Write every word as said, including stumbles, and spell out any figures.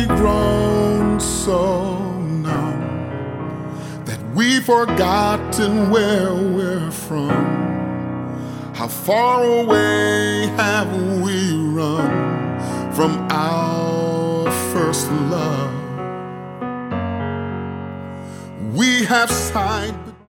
grown so numb that we've forgotten where we're from? How far away have we run from our first love? We have sighed